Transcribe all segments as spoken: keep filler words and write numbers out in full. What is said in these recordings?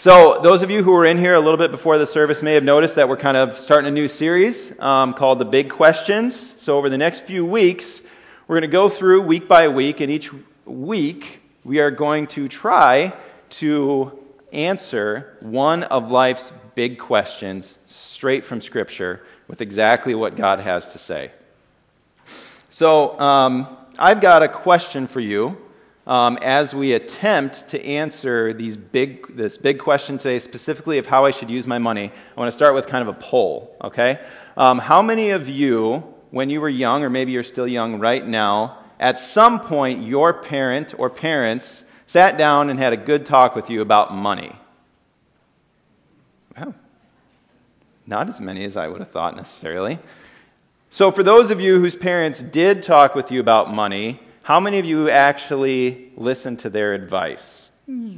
So those of you who were in here a little bit before the service may have noticed that we're kind of starting a new series um, called The Big Questions. So over the next few weeks, we're going to go through week by week, and each week we are going to try to answer one of life's big questions straight from Scripture with exactly what God has to say. So um, I've got a question for you. Um, as we attempt to answer these big, this big question today, specifically of how I should use my money, I want to start with kind of a poll, okay? Um, how many of you, when you were young, or maybe you're still young right now, at some point your parent or parents sat down and had a good talk with you about money? Well, not as many as I would have thought necessarily. So for those of you whose parents did talk with you about money, how many of you actually listened to their advice?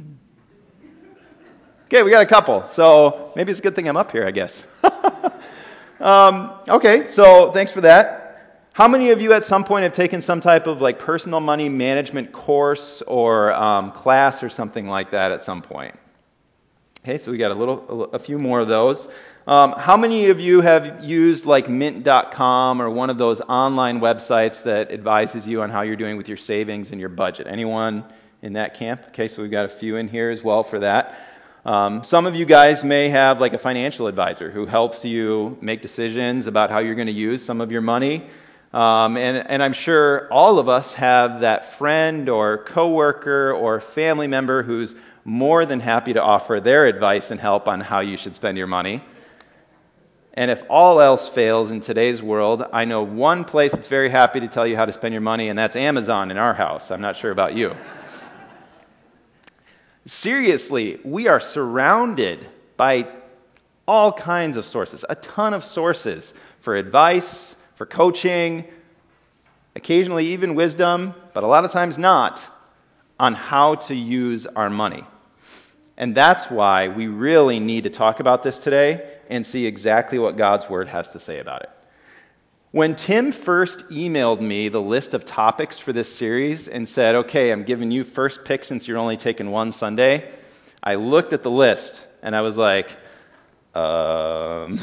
Okay, we got a couple. So maybe it's a good thing I'm up here, I guess. um, okay, so thanks for that. How many of you at some point have taken some type of like personal money management course or um, class or something like that at some point? Okay, so we got a little, a few more of those. Um, how many of you have used like mint dot com or one of those online websites that advises you on how you're doing with your savings and your budget? Anyone in that camp? Okay, so we've got a few in here as well for that. Um, some of you guys may have like a financial advisor who helps you make decisions about how you're going to use some of your money. Um, and, and I'm sure all of us have that friend or coworker or family member who's more than happy to offer their advice and help on how you should spend your money. And if all else fails in today's world, I know one place that's very happy to tell you how to spend your money, and that's Amazon in our house. I'm not sure about you. Seriously, we are surrounded by all kinds of sources, a ton of sources for advice, for coaching, occasionally even wisdom, but a lot of times not, on how to use our money. And that's why we really need to talk about this today and see exactly what God's Word has to say about it. When Tim first emailed me the list of topics for this series and said, okay, I'm giving you first pick since you're only taking one Sunday, I looked at the list and I was like, um...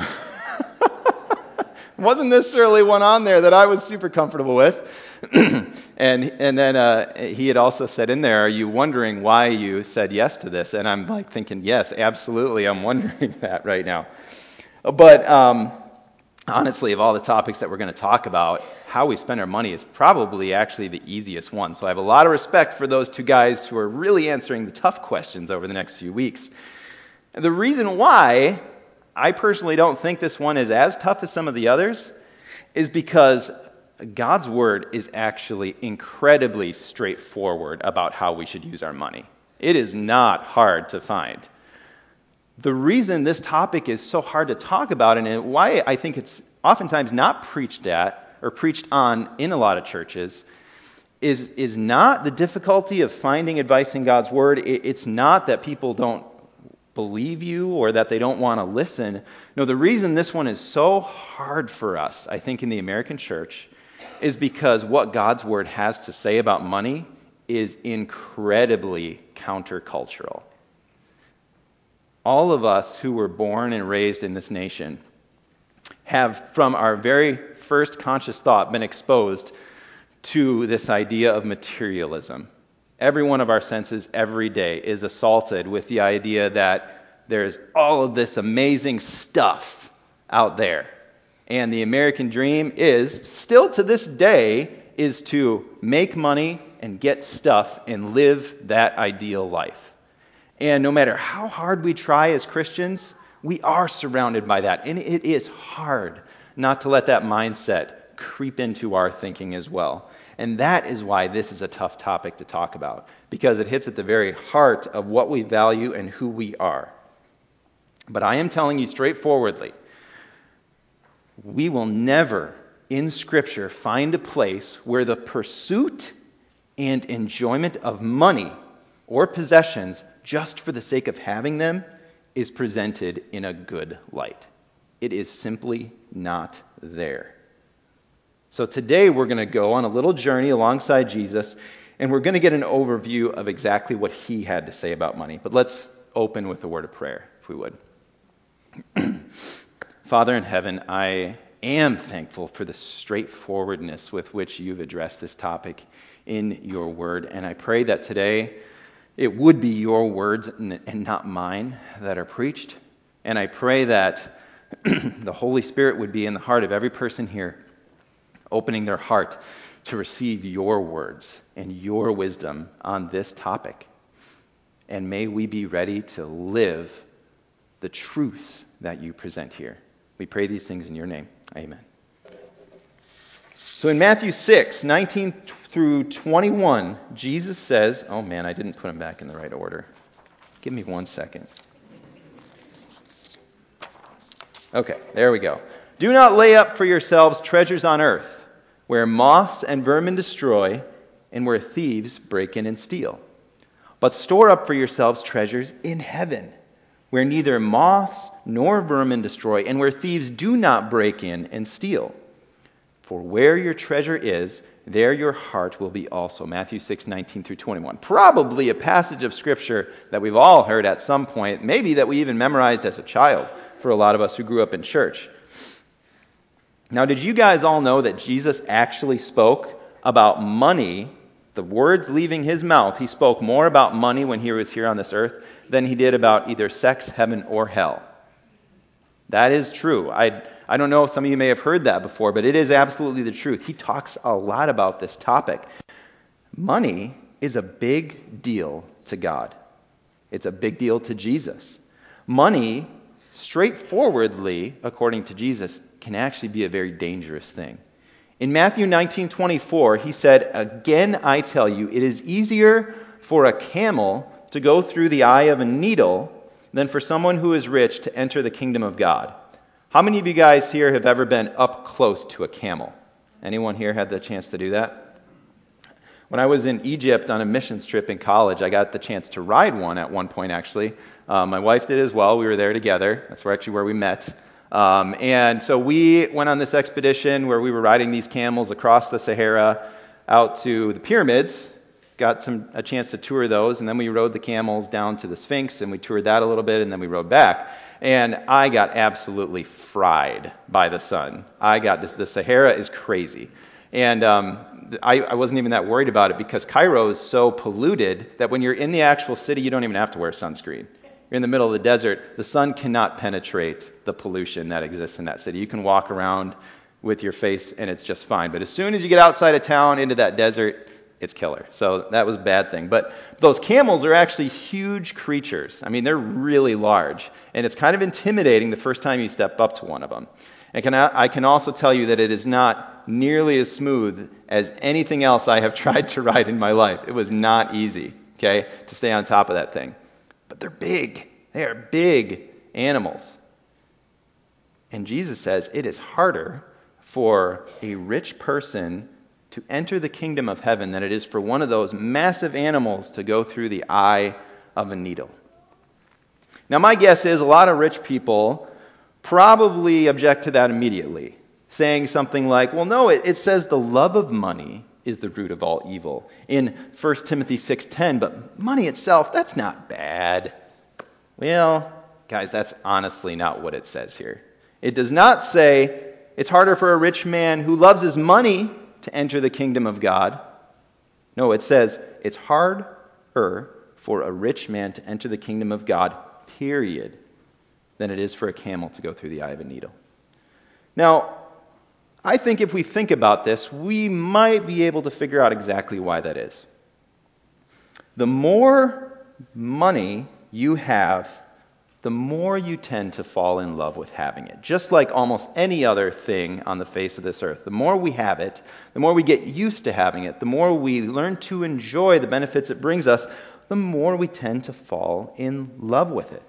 wasn't necessarily one on there that I was super comfortable with. and and then uh, he had also said in there, are you wondering why you said yes to this? And I'm like thinking, yes, absolutely, I'm wondering that right now. But um, honestly, of all the topics that we're going to talk about, how we spend our money is probably actually the easiest one. So I have a lot of respect for those two guys who are really answering the tough questions over the next few weeks. And the reason why I personally don't think this one is as tough as some of the others is because God's Word is actually incredibly straightforward about how we should use our money. It is not hard to find. The reason this topic is so hard to talk about and why I think it's oftentimes not preached at or preached on in a lot of churches is, is not the difficulty of finding advice in God's Word. It, it's not that people don't believe you or that they don't want to listen. No, the reason this one is so hard for us, I think, in the American church is because what God's Word has to say about money is incredibly countercultural. All of us who were born and raised in this nation have, from our very first conscious thought, been exposed to this idea of materialism. Every one of our senses every day is assaulted with the idea that there's all of this amazing stuff out there. And the American dream is, still to this day, is to make money and get stuff and live that ideal life. And no matter how hard we try as Christians, we are surrounded by that. And it is hard not to let that mindset creep into our thinking as well. And that is why this is a tough topic to talk about, because it hits at the very heart of what we value and who we are. But I am telling you straightforwardly, we will never in Scripture find a place where the pursuit and enjoyment of money or possessions just for the sake of having them is presented in a good light. It is simply not there. So today we're going to go on a little journey alongside Jesus, and we're going to get an overview of exactly what he had to say about money. But let's open with a word of prayer, if we would. Father in heaven, I am thankful for the straightforwardness with which you've addressed this topic in your word. And I pray that today it would be your words and not mine that are preached. And I pray that the Holy Spirit would be in the heart of every person here, opening their heart to receive your words and your wisdom on this topic. And may we be ready to live the truths that you present here. We pray these things in your name. Amen. So in Matthew six, nineteen through twenty-one, Jesus says, oh man, I didn't put them back in the right order. Give me one second. Okay, there we go. Do not lay up for yourselves treasures on earth, where moths and vermin destroy, and where thieves break in and steal. But store up for yourselves treasures in heaven, where neither moths nor vermin destroy, and where thieves do not break in and steal. For where your treasure is, there your heart will be also. Matthew six, nineteen through twenty-one. Probably a passage of Scripture that we've all heard at some point, maybe that we even memorized as a child for a lot of us who grew up in church. Now, did you guys all know that Jesus actually spoke about money, the words leaving his mouth? He spoke more about money when he was here on this earth than he did about either sex, heaven, or hell. That is true. I I don't know if some of you may have heard that before, but it is absolutely the truth. He talks a lot about this topic. Money is a big deal to God. It's a big deal to Jesus. Money, straightforwardly, according to Jesus, can actually be a very dangerous thing. In Matthew nineteen twenty-four, he said, "Again I tell you, it is easier for a camel to go through the eye of a needle than for someone who is rich to enter the kingdom of God." How many of you guys here have ever been up close to a camel? Anyone here had the chance to do that? When I was in Egypt on a missions trip in college, I got the chance to ride one at one point, actually. Uh, my wife did as well. We were there together. That's where actually where we met. Um, and so we went on this expedition where we were riding these camels across the Sahara out to the pyramids. Got some a chance to tour those, and then we rode the camels down to the Sphinx, and we toured that a little bit, and then we rode back. And I got absolutely fried by the sun. I got this, the Sahara is crazy. And um, I, I wasn't even that worried about it because Cairo is so polluted that when you're in the actual city, you don't even have to wear sunscreen. You're in the middle of the desert. The sun cannot penetrate the pollution that exists in that city. You can walk around with your face, and it's just fine. But as soon as you get outside of town into that desert, it's killer. So that was a bad thing. But those camels are actually huge creatures. I mean, they're really large. And it's kind of intimidating the first time you step up to one of them. And can I, I can also tell you that it is not nearly as smooth as anything else I have tried to ride in my life. It was not easy, okay, to stay on top of that thing. But they're big. They are big animals. And Jesus says it is harder for a rich person to enter the kingdom of heaven than it is for one of those massive animals to go through the eye of a needle. Now, my guess is a lot of rich people probably object to that immediately, saying something like, well, no, it, it says the love of money is the root of all evil in First Timothy six ten, but money itself, that's not bad. Well, guys, that's honestly not what it says here. It does not say it's harder for a rich man who loves his money to enter the kingdom of God. No, it says it's harder for a rich man to enter the kingdom of God, period, than it is for a camel to go through the eye of a needle. Now, I think if we think about this, we might be able to figure out exactly why that is. The more money you have, the more you tend to fall in love with having it. Just like almost any other thing on the face of this earth. The more we have it, the more we get used to having it, the more we learn to enjoy the benefits it brings us, the more we tend to fall in love with it.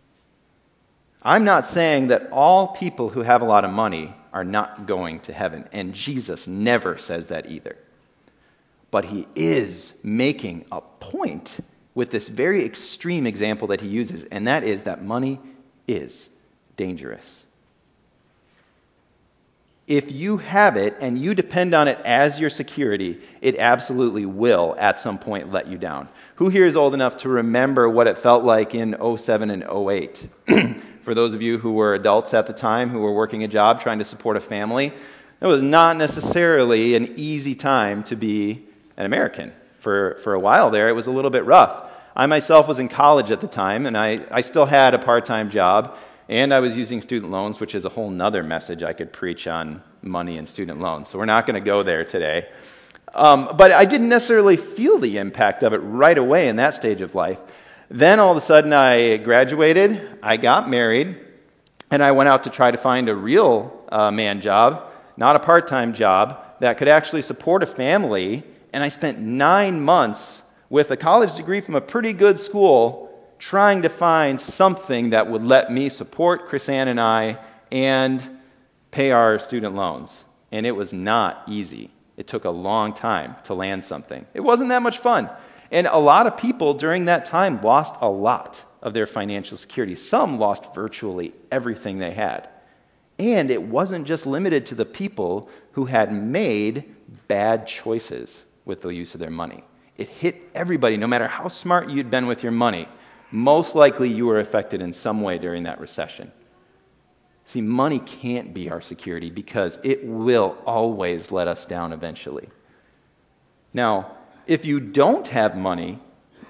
I'm not saying that all people who have a lot of money are not going to heaven, and Jesus never says that either. But he is making a point with this very extreme example that he uses, and that is that money is dangerous. If you have it and you depend on it as your security, it absolutely will at some point let you down. Who here is old enough to remember what it felt like in oh seven and oh eight? For those of you who were adults at the time, who were working a job, trying to support a family, it was not necessarily an easy time to be an American. For, for a while there, it was a little bit rough. I myself was in college at the time, and I, I still had a part-time job, and I was using student loans, which is a whole nother message I could preach on money and student loans. So we're not going to go there today. Um, but I didn't necessarily feel the impact of it right away in that stage of life. Then all of a sudden I graduated, I got married, and I went out to try to find a real uh, man job, not a part-time job, that could actually support a family. And I spent nine months with a college degree from a pretty good school trying to find something that would let me support Chris-Ann and I and pay our student loans. And it was not easy. It took a long time to land something. It wasn't that much fun. And a lot of people during that time lost a lot of their financial security. Some lost virtually everything they had. And it wasn't just limited to the people who had made bad choices with the use of their money. It hit everybody, no matter how smart you'd been with your money. Most likely you were affected in some way during that recession. See, money can't be our security because it will always let us down eventually. Now, if you don't have money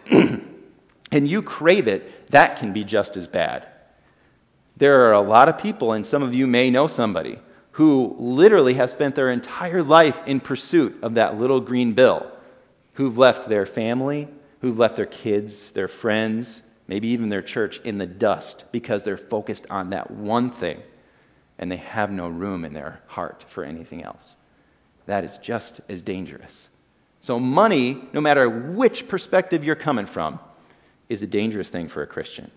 and you crave it, that can be just as bad. There are a lot of people, and some of you may know somebody, who literally have spent their entire life in pursuit of that little green bill, who've left their family, who've left their kids, their friends, maybe even their church in the dust because they're focused on that one thing and they have no room in their heart for anything else. That is just as dangerous. So money, no matter which perspective you're coming from, is a dangerous thing for a Christian.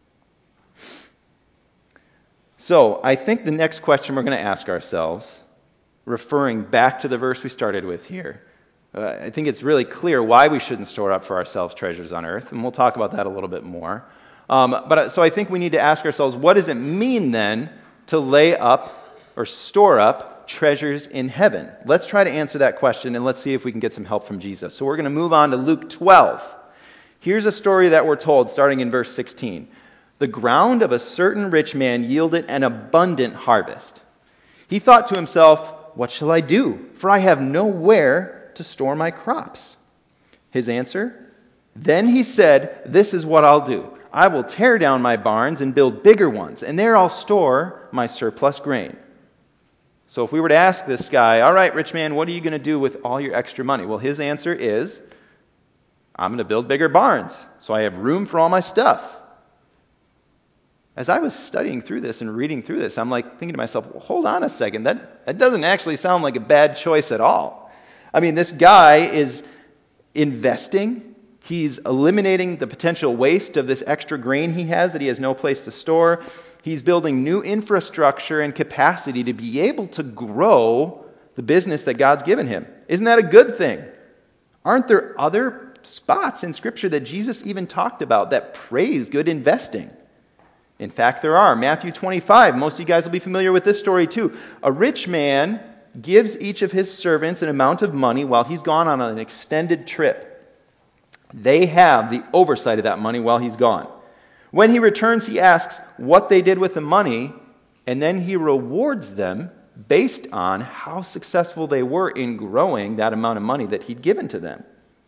So I think the next question we're going to ask ourselves, referring back to the verse we started with here, Uh, I think it's really clear why we shouldn't store up for ourselves treasures on earth, and we'll talk about that a little bit more. Um, but uh, so I think we need to ask ourselves, what does it mean then to lay up or store up treasures in heaven? Let's try to answer that question, and let's see if we can get some help from Jesus. So we're going to move on to Luke twelve. Here's a story that we're told, starting in verse sixteen. The ground of a certain rich man yielded an abundant harvest. He thought to himself, what shall I do? For I have nowhere to store my crops. His answer? Then he said, this is what I'll do. I will tear down my barns and build bigger ones, and there I'll store my surplus grain. So if we were to ask this guy, all right, rich man, what are you going to do with all your extra money? Well, his answer is, I'm going to build bigger barns so I have room for all my stuff. As I was studying through this and reading through this, I'm like thinking to myself, well, hold on a second. That, that doesn't actually sound like a bad choice at all. I mean, this guy is investing. He's eliminating the potential waste of this extra grain he has that he has no place to store. He's building new infrastructure and capacity to be able to grow the business that God's given him. Isn't that a good thing? Aren't there other spots in Scripture that Jesus even talked about that praise good investing? In fact, there are. Matthew twenty-five, most of you guys will be familiar with this story too. A rich man gives each of his servants an amount of money while he's gone on an extended trip. They have the oversight of that money while he's gone. When he returns, he asks what they did with the money, and then he rewards them based on how successful they were in growing that amount of money that he'd given to them.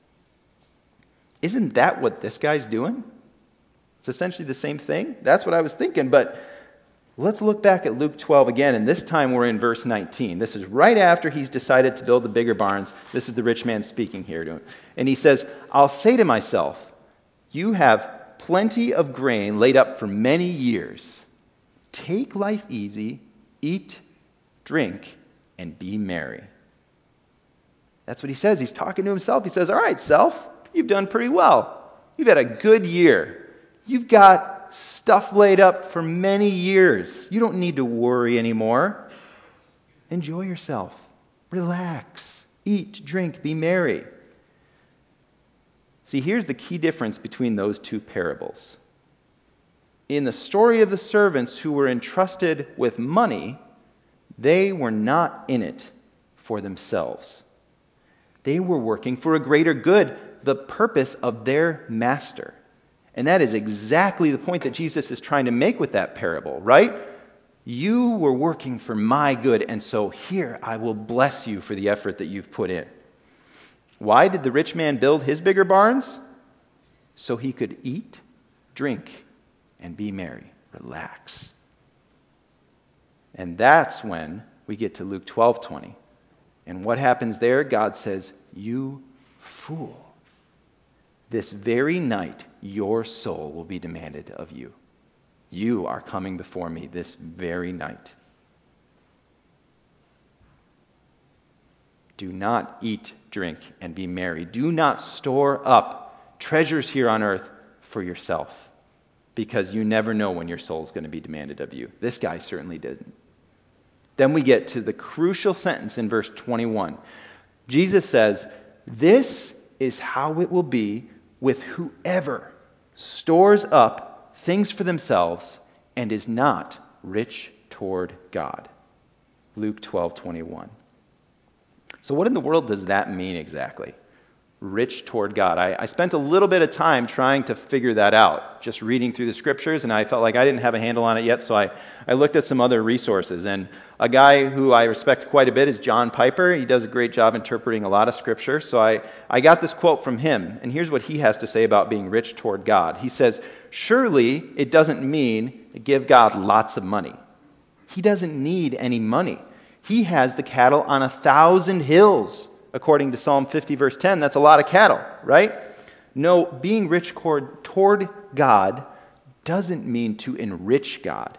Isn't that what this guy's doing? It's essentially the same thing. That's what I was thinking, but let's look back at Luke twelve again, and this time we're in verse nineteen. This is right after he's decided to build the bigger barns. This is the rich man speaking here to him. And he says, I'll say to myself, you have plenty of grain laid up for many years. Take life easy, eat, drink, and be merry. That's what he says. He's talking to himself. He says, all right, self, you've done pretty well. You've had a good year. You've got stuff laid up for many years. You don't need to worry anymore. Enjoy yourself. Relax. Eat, drink, be merry. See, here's the key difference between those two parables. In the story of the servants who were entrusted with money, They were not in it for themselves. They were working for a greater good, the purpose of their master. And that is exactly the point that Jesus is trying to make with that parable, right? You were working for my good, and so here I will bless you for the effort that you've put in. Why did the rich man build his bigger barns? So he could eat, drink, and be merry. Relax. And that's when we get to Luke twelve twenty. And what happens there? God says, you fool. This very night, your soul will be demanded of you. You are coming before me this very night. Do not eat, drink, and be merry. Do not store up treasures here on earth for yourself, because you never know when your soul is going to be demanded of you. This guy certainly didn't. Then we get to the crucial sentence in verse twenty-one. Jesus says, this is how it will be with whoever stores up things for themselves and is not rich toward God. Luke twelve twenty-one. So what in the world does that mean exactly? Rich toward God. I, I spent a little bit of time trying to figure that out, just reading through the scriptures, and I felt like I didn't have a handle on it yet, so I, I looked at some other resources. And a guy who I respect quite a bit is John Piper. He does a great job interpreting a lot of scripture. So I, I got this quote from him, and here's what he has to say about being rich toward God. He says, surely it doesn't mean give God lots of money. He doesn't need any money. He has the cattle on a thousand hills. According to Psalm fifty, verse ten, that's a lot of cattle, right? No, being rich toward God doesn't mean to enrich God.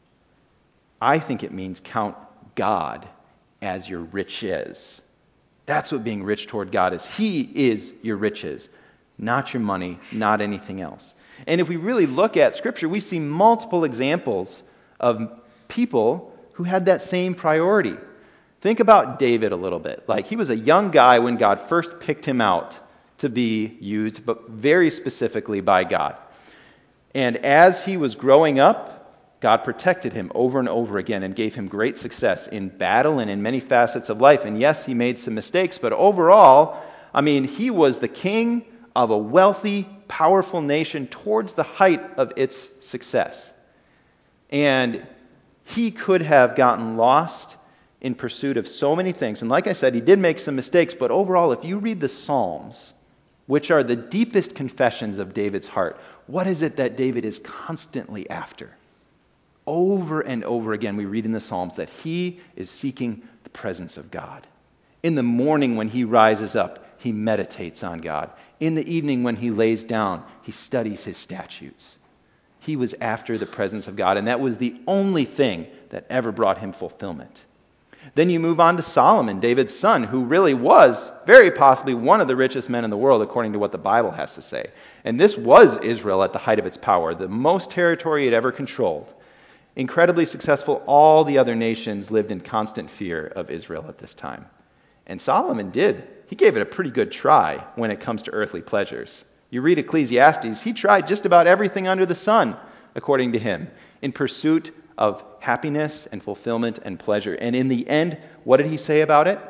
I think it means count God as your riches. That's what being rich toward God is. He is your riches, not your money, not anything else. And if we really look at Scripture, we see multiple examples of people who had that same priority. Think about David a little bit. Like, he was a young guy when God first picked him out to be used, but very specifically by God. And as he was growing up, God protected him over and over again and gave him great success in battle and in many facets of life. And yes, he made some mistakes, but overall, I mean, he was the king of a wealthy, powerful nation towards the height of its success. And he could have gotten lost in pursuit of so many things. And like I said, he did make some mistakes, but overall, if you read the Psalms, which are the deepest confessions of David's heart, what is it that David is constantly after? Over and over again, we read in the Psalms that he is seeking the presence of God. In the morning when he rises up, he meditates on God. In the evening when he lays down, he studies his statutes. He was after the presence of God, and that was the only thing that ever brought him fulfillment. Then you move on to Solomon, David's son, who really was very possibly one of the richest men in the world, according to what the Bible has to say. And this was Israel at the height of its power, the most territory it ever controlled. Incredibly successful, all the other nations lived in constant fear of Israel at this time. And Solomon did. He gave it a pretty good try when it comes to earthly pleasures. You read Ecclesiastes, he tried just about everything under the sun, according to him, in pursuit of happiness and fulfillment and pleasure. And in the end, what did he say about it?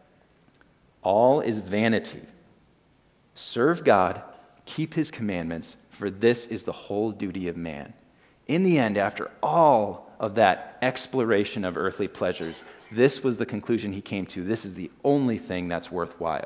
All is vanity. Serve God, keep his commandments, for this is the whole duty of man. In the end, after all of that exploration of earthly pleasures, this was the conclusion he came to. This is the only thing that's worthwhile.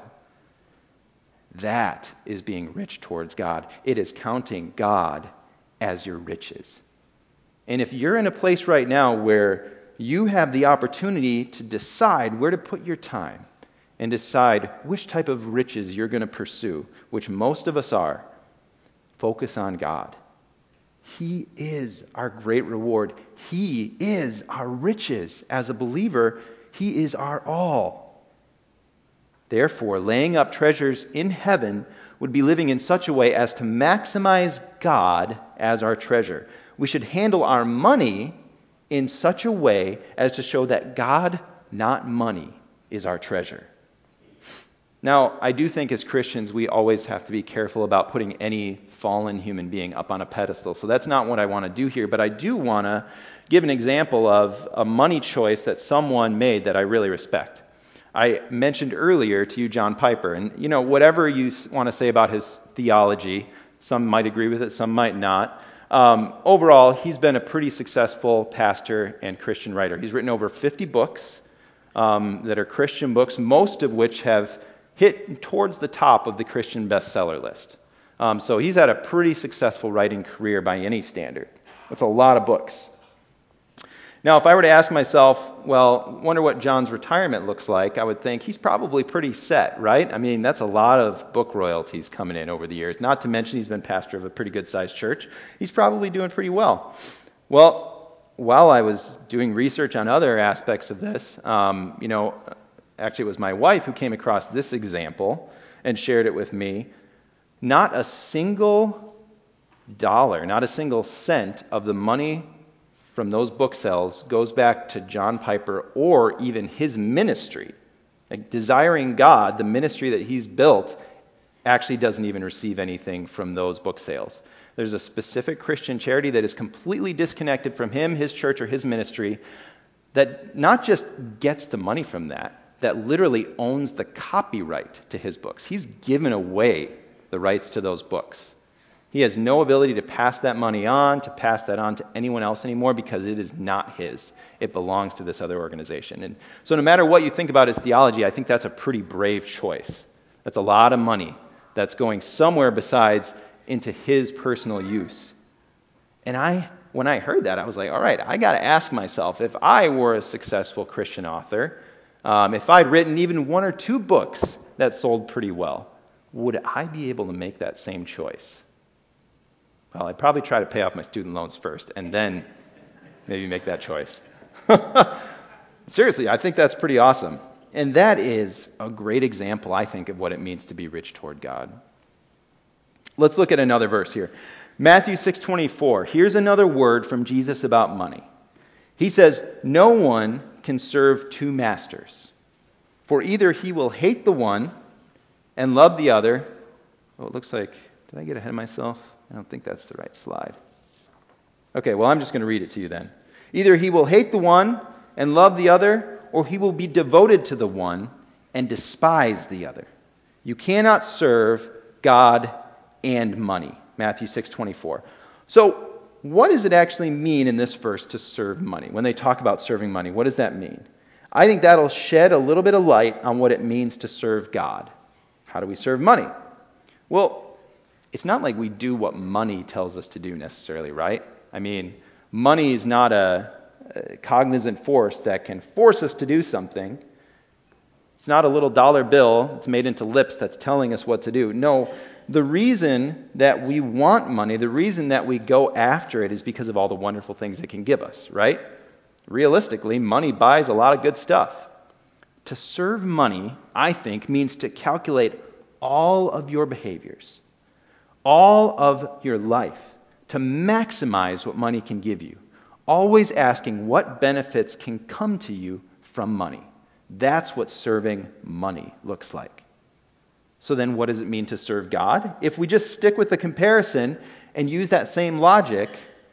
That is being rich towards God. It is counting God as your riches. And if you're in a place right now where you have the opportunity to decide where to put your time and decide which type of riches you're going to pursue, which most of us are, focus on God. He is our great reward. He is our riches. As a believer, he is our all. Therefore, laying up treasures in heaven would be living in such a way as to maximize God as our treasure. We should handle our money in such a way as to show that God, not money, is our treasure. Now, I do think as Christians, we always have to be careful about putting any fallen human being up on a pedestal. So that's not what I want to do here, but I do want to give an example of a money choice that someone made that I really respect. I mentioned earlier to you John Piper, and you know, whatever you want to say about his theology, some might agree with it, some might not. Um, overall, he's been a pretty successful pastor and Christian writer. He's written over fifty books um, that are Christian books, most of which have hit towards the top of the Christian bestseller list. Um, so he's had a pretty successful writing career by any standard. That's a lot of books. Now, if I were to ask myself, well, wonder what John's retirement looks like, I would think he's probably pretty set, right? I mean, that's a lot of book royalties coming in over the years. Not to mention he's been pastor of a pretty good-sized church. He's probably doing pretty well. Well, while I was doing research on other aspects of this, um, you know, actually it was my wife who came across this example and shared it with me. Not a single dollar, not a single cent of the money from those book sales goes back to John Piper or even his ministry. Like Desiring God, the ministry that he's built, actually doesn't even receive anything from those book sales. There's a specific Christian charity that is completely disconnected from him, his church, or his ministry that not just gets the money from that, that literally owns the copyright to his books. He's given away the rights to those books. He has no ability to pass that money on, to pass that on to anyone else anymore because it is not his. It belongs to this other organization. And so no matter what you think about his theology, I think that's a pretty brave choice. That's a lot of money that's going somewhere besides into his personal use. And I, when I heard that, I was like, all right, I got to ask myself, if I were a successful Christian author, um, if I'd written even one or two books that sold pretty well, would I be able to make that same choice? Well, I'd probably try to pay off my student loans first and then maybe make that choice. Seriously, I think that's pretty awesome. And that is a great example, I think, of what it means to be rich toward God. Let's look at another verse here. Matthew six twenty-four. Here's another word from Jesus about money. He says, "No one can serve two masters, for either he will hate the one and love the other." Oh, it looks like, did I get ahead of myself? I don't think that's the right slide. Okay, well, I'm just going to read it to you then. Either he will hate the one and love the other, or he will be devoted to the one and despise the other. You cannot serve God and money. Matthew six twenty-four. So, what does it actually mean in this verse to serve money? When they talk about serving money, what does that mean? I think that'll shed a little bit of light on what it means to serve God. How do we serve money? Well, it's not like we do what money tells us to do necessarily, right? I mean, money is not a, a cognizant force that can force us to do something. It's not a little dollar bill that's made into lips that's telling us what to do. No, the reason that we want money, the reason that we go after it is because of all the wonderful things it can give us, right? Realistically, money buys a lot of good stuff. To serve money, I think, means to calculate all of your behaviors, all of your life, to maximize what money can give you, always asking what benefits can come to you from money. That's what serving money looks like. So then what does it mean to serve God? If we just stick with the comparison and use that same logic,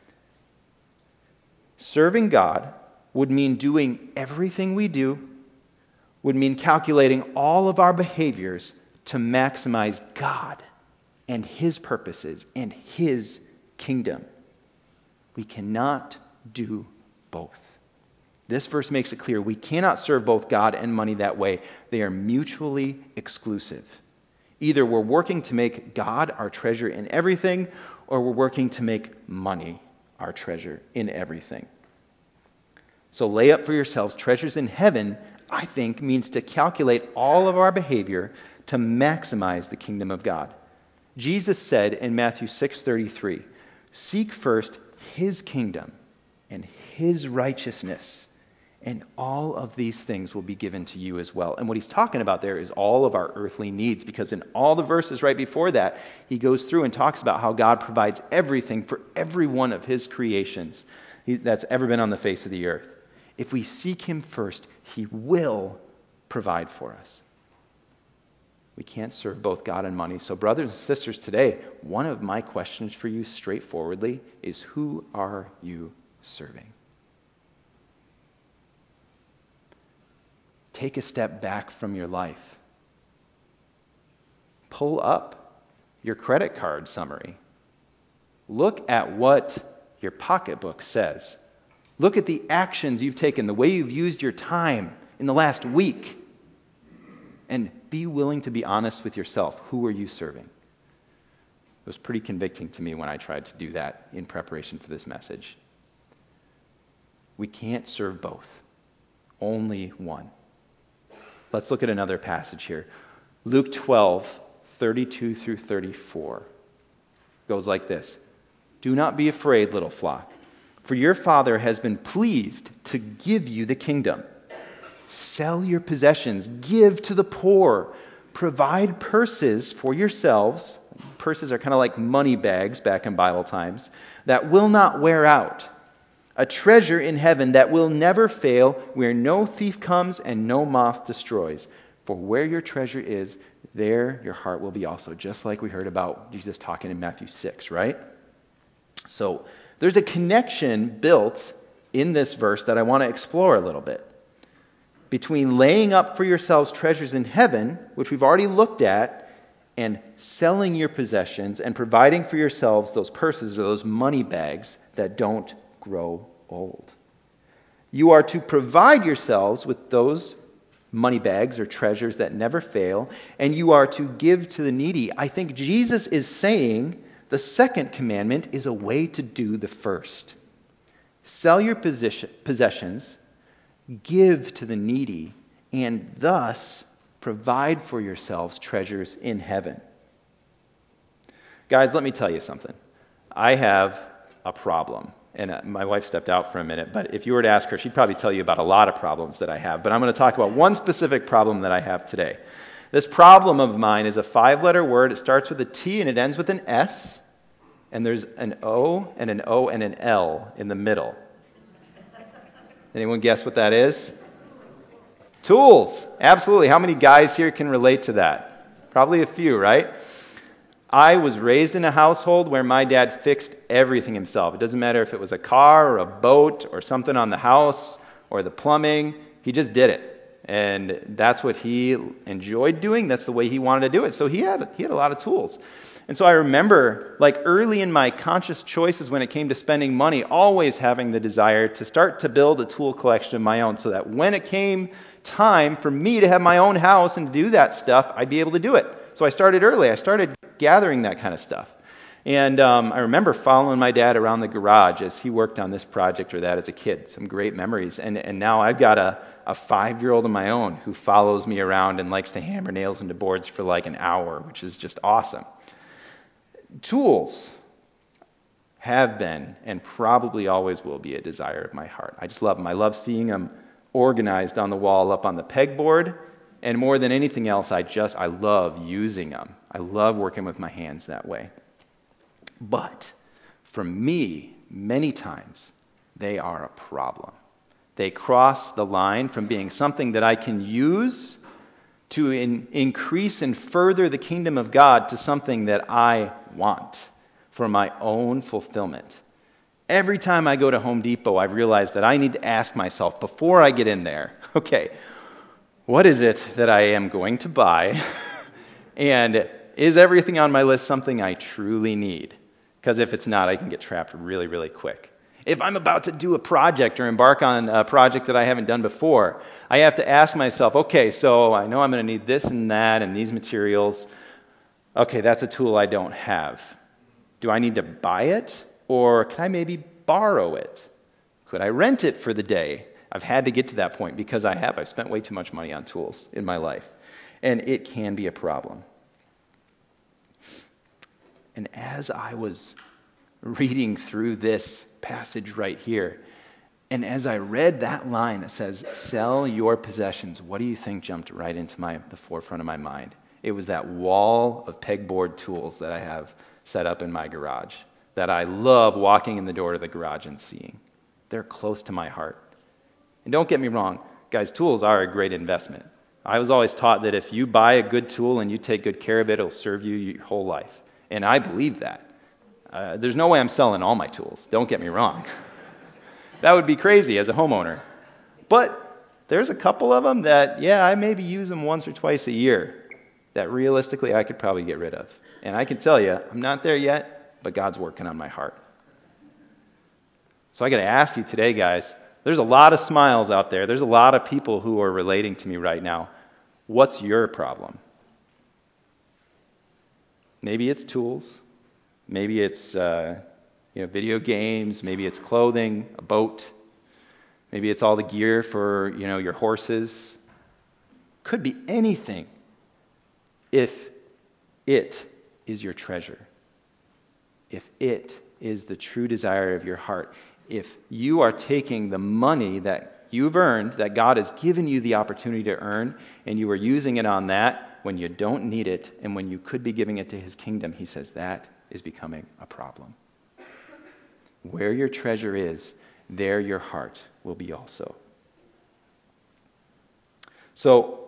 serving God would mean doing everything we do, would mean calculating all of our behaviors to maximize God and His purposes and His kingdom. We cannot do both. This verse makes it clear we cannot serve both God and money that way. They are mutually exclusive. Either we're working to make God our treasure in everything, or we're working to make money our treasure in everything. So lay up for yourselves treasures in heaven, I think, means to calculate all of our behavior to maximize the kingdom of God. Jesus said in Matthew six thirty-three, "Seek first His kingdom and His righteousness, and all of these things will be given to you as well." And what he's talking about there is all of our earthly needs, because in all the verses right before that, he goes through and talks about how God provides everything for every one of His creations that's ever been on the face of the earth. If we seek Him first, He will provide for us. We can't serve both God and money. So brothers and sisters, today, one of my questions for you straightforwardly is, who are you serving? Take a step back from your life. Pull up your credit card summary. Look at what your pocketbook says. Look at the actions you've taken, the way you've used your time in the last week. And be willing to be honest with yourself. Who are you serving? It was pretty convicting to me when I tried to do that in preparation for this message. We can't serve both. Only one. Let's look at another passage here. Luke twelve, thirty-two through thirty-four. Goes like this. Do not be afraid, little flock, for your Father has been pleased to give you the kingdom. Sell your possessions, give to the poor, provide purses for yourselves. Purses are kind of like money bags back in Bible times, that will not wear out. A treasure in heaven that will never fail, where no thief comes and no moth destroys. For where your treasure is, there your heart will be also. Just like we heard about Jesus talking in Matthew six, right? So there's a connection built in this verse that I want to explore a little bit. Between laying up for yourselves treasures in heaven, which we've already looked at, and selling your possessions and providing for yourselves those purses or those money bags that don't grow old. You are to provide yourselves with those money bags or treasures that never fail, and you are to give to the needy. I think Jesus is saying the second commandment is a way to do the first. Sell your position, possessions, give to the needy, and thus provide for yourselves treasures in heaven. Guys, let me tell you something. I have a problem. And uh, my wife stepped out for a minute, but if you were to ask her, she'd probably tell you about a lot of problems that I have. But I'm going to talk about one specific problem that I have today. This problem of mine is a five-letter word. It starts with a T and it ends with an S. And there's an O and an O and an L in the middle. Anyone guess what that is? Tools. Absolutely. How many guys here can relate to that? Probably a few, right? I was raised in a household where my dad fixed everything himself. It doesn't matter if it was a car or a boat or something on the house or the plumbing. He just did it. And that's what he enjoyed doing. That's the way he wanted to do it. So he had he had a lot of tools. And so I remember, like early in my conscious choices when it came to spending money, always having the desire to start to build a tool collection of my own so that when it came time for me to have my own house and do that stuff, I'd be able to do it. So I started early. I started gathering that kind of stuff. And um, I remember following my dad around the garage as he worked on this project or that as a kid. Some great memories. And and now I've got a, a five-year-old of my own who follows me around and likes to hammer nails into boards for like an hour, which is just awesome. Tools have been and probably always will be a desire of my heart. I just love them. I love seeing them organized on the wall up on the pegboard. And more than anything else, I just, I love using them. I love working with my hands that way. But for me, many times, they are a problem. They cross the line from being something that I can use to in, increase and further the kingdom of God to something that I want for my own fulfillment. Every time I go to Home Depot, I've realized that I need to ask myself before I get in there, okay, what is it that I am going to buy? And is everything on my list something I truly need? Because if it's not, I can get trapped really, really quick. If I'm about to do a project or embark on a project that I haven't done before, I have to ask myself, okay, so I know I'm going to need this and that and these materials. Okay, that's a tool I don't have. Do I need to buy it? Or can I maybe borrow it? Could I rent it for the day? I've had to get to that point because I have. I've spent way too much money on tools in my life. And it can be a problem. And as I was reading through this passage right here, and as I read that line that says, sell your possessions, what do you think jumped right into my the forefront of my mind? It was that wall of pegboard tools that I have set up in my garage that I love walking in the door to the garage and seeing. They're close to my heart. And don't get me wrong, guys, tools are a great investment. I was always taught that if you buy a good tool and you take good care of it, it'll serve you your whole life. And I believe that. Uh, there's no way I'm selling all my tools. Don't get me wrong. That would be crazy as a homeowner. But there's a couple of them that, yeah, I maybe use them once or twice a year that realistically I could probably get rid of. And I can tell you, I'm not there yet, but God's working on my heart. So I got to ask you today, guys, there's a lot of smiles out there. There's a lot of people who are relating to me right now. What's your problem? Maybe it's tools. Maybe it's uh, you know, video games. Maybe it's clothing, a boat. Maybe it's all the gear for you know your horses. Could be anything if it is your treasure. If it is the true desire of your heart. If you are taking the money that you've earned, that God has given you the opportunity to earn, and you are using it on that when you don't need it and when you could be giving it to his kingdom, he says that is becoming a problem. Where your treasure is, there your heart will be also. So,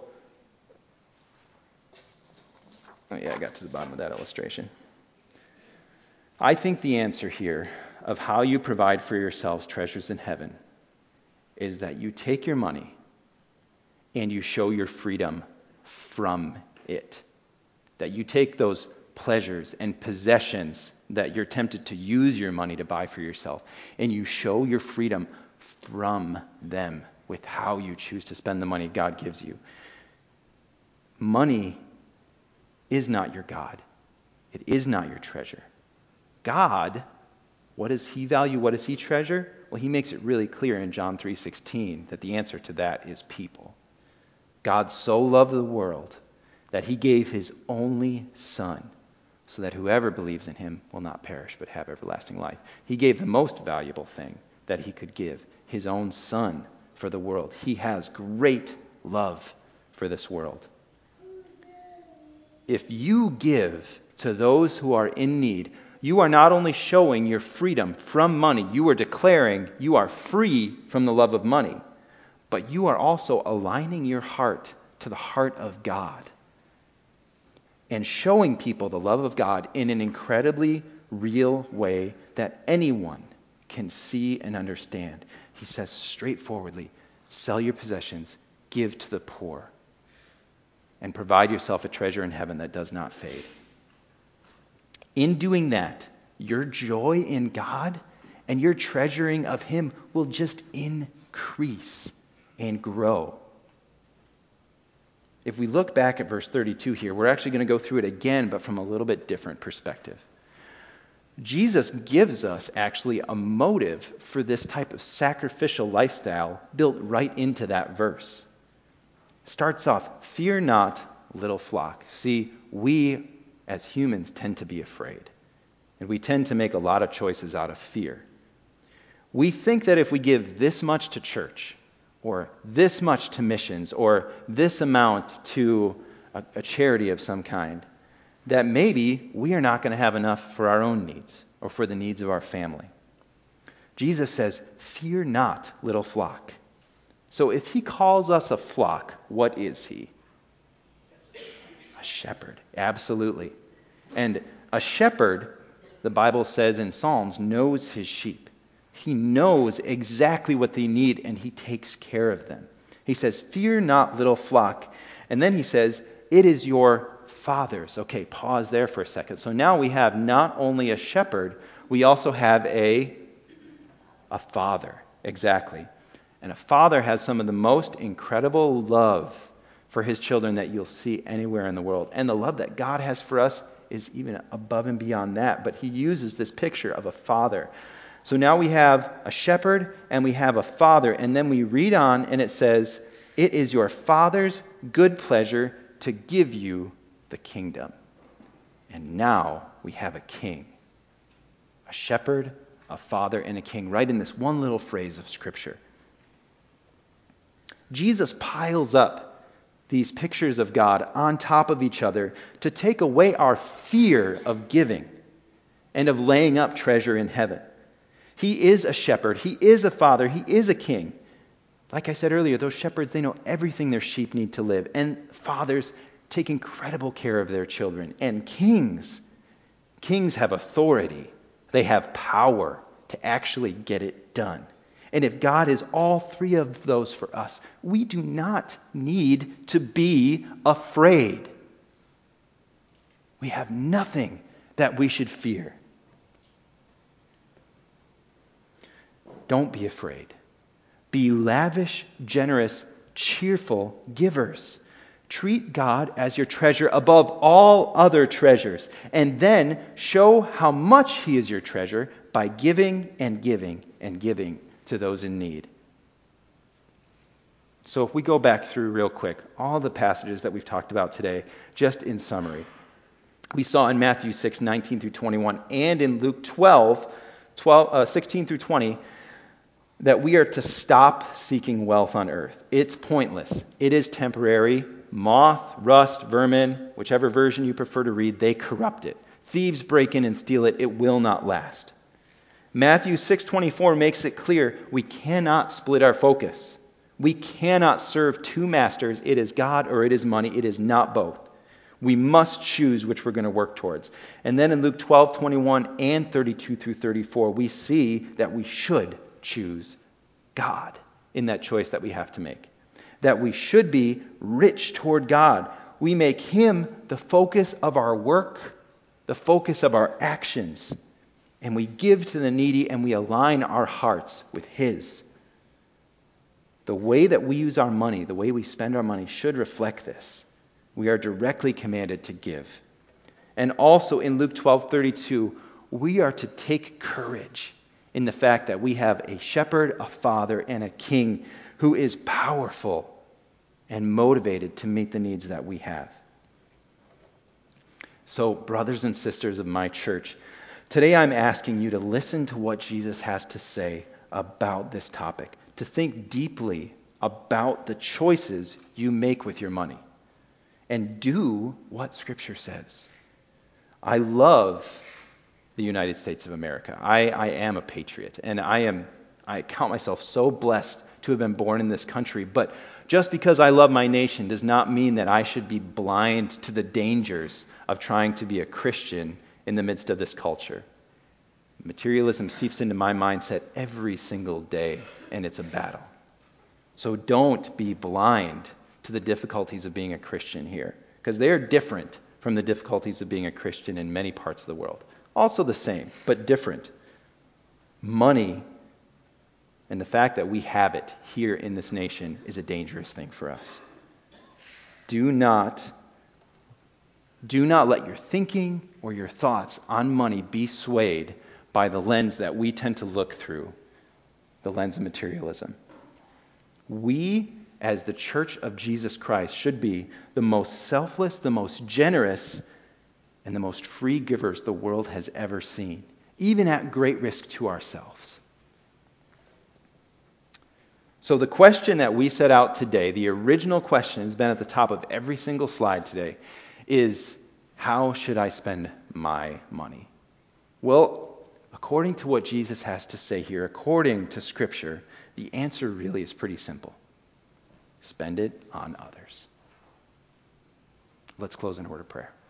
oh yeah, I got to the bottom of that illustration. I think the answer here of how you provide for yourselves treasures in heaven is that you take your money and you show your freedom from it. That you take those pleasures and possessions that you're tempted to use your money to buy for yourself, and you show your freedom from them with how you choose to spend the money God gives you. Money is not your God. It is not your treasure. God, what does he value? What does he treasure? Well, he makes it really clear in John three sixteen that the answer to that is people. God so loved the world that he gave his only son so that whoever believes in him will not perish but have everlasting life. He gave the most valuable thing that he could give, his own son, for the world. He has great love for this world. If you give to those who are in need, you are not only showing your freedom from money, you are declaring you are free from the love of money, but you are also aligning your heart to the heart of God and showing people the love of God in an incredibly real way that anyone can see and understand. He says straightforwardly, sell your possessions, give to the poor, and provide yourself a treasure in heaven that does not fade. In doing that, your joy in God and your treasuring of him will just increase and grow. If we look back at verse thirty-two here, we're actually going to go through it again, but from a little bit different perspective. Jesus gives us actually a motive for this type of sacrificial lifestyle built right into that verse. Starts off, fear not, little flock. See, we as humans tend to be afraid, and we tend to make a lot of choices out of fear. We think that if we give this much to church, or this much to missions, or this amount to a, a charity of some kind, that maybe we are not going to have enough for our own needs or for the needs of our family. Jesus says, fear not, little flock. So if he calls us a flock, what is he? A shepherd, absolutely. And a shepherd, the Bible says in Psalms, knows his sheep. He knows exactly what they need, and he takes care of them. He says, fear not, little flock. And then he says, it is your Father's. Okay, pause there for a second. So now we have not only a shepherd, we also have a, a father. Exactly. And a father has some of the most incredible love for his children that you'll see anywhere in the world. And the love that God has for us is even above and beyond that. But he uses this picture of a father. So now we have a shepherd and we have a father. And then we read on and it says, it is your Father's good pleasure to give you the kingdom. And now we have a king. A shepherd, a father, and a king, right in this one little phrase of Scripture. Jesus piles up these pictures of God on top of each other to take away our fear of giving and of laying up treasure in heaven. He is a shepherd. He is a father. He is a king. Like I said earlier, those shepherds, they know everything their sheep need to live. And fathers take incredible care of their children. And kings, kings have authority. They have power to actually get it done. And if God is all three of those for us, we do not need to be afraid. We have nothing that we should fear. Don't be afraid. Be lavish, generous, cheerful givers. Treat God as your treasure above all other treasures, and then show how much He is your treasure by giving and giving and giving to those in need. So if we go back through real quick, all the passages that we've talked about today, just in summary. We saw in Matthew six, nineteen through twenty-one, and in Luke twelve, twelve uh, sixteen through twenty, that we are to stop seeking wealth on earth. It's pointless. It is temporary. Moth, rust, vermin, whichever version you prefer to read, they corrupt it. Thieves break in and steal it. It will not last. Matthew six twenty-four makes it clear we cannot split our focus. We cannot serve two masters. It is God or it is money. It is not both. We must choose which we're going to work towards. And then in Luke twelve twenty-one and thirty-two through thirty-four, we see that we should choose God in that choice that we have to make. That we should be rich toward God. We make Him the focus of our work, the focus of our actions. And we give to the needy and we align our hearts with His. The way that we use our money, the way we spend our money should reflect this. We are directly commanded to give. And also in Luke twelve thirty-two, we are to take courage in the fact that we have a shepherd, a father, and a king who is powerful and motivated to meet the needs that we have. So, brothers and sisters of my church, today I'm asking you to listen to what Jesus has to say about this topic, to think deeply about the choices you make with your money, and do what Scripture says. I love the United States of America. I, I am a patriot, and I am I count myself so blessed to have been born in this country. But just because I love my nation does not mean that I should be blind to the dangers of trying to be a Christian in the midst of this culture. Materialism seeps into my mindset every single day, and it's a battle. So don't be blind to the difficulties of being a Christian here, because they are different from the difficulties of being a Christian in many parts of the world. Also the same, but different. Money and the fact that we have it here in this nation is a dangerous thing for us. Do not, do not let your thinking or your thoughts on money be swayed by the lens that we tend to look through, the lens of materialism. We, as the Church of Jesus Christ, should be the most selfless, the most generous, and the most free givers the world has ever seen, even at great risk to ourselves. So the question that we set out today, the original question has been at the top of every single slide today, is how should I spend my money? Well, according to what Jesus has to say here, according to Scripture, the answer really is pretty simple. Spend it on others. Let's close in a word of prayer.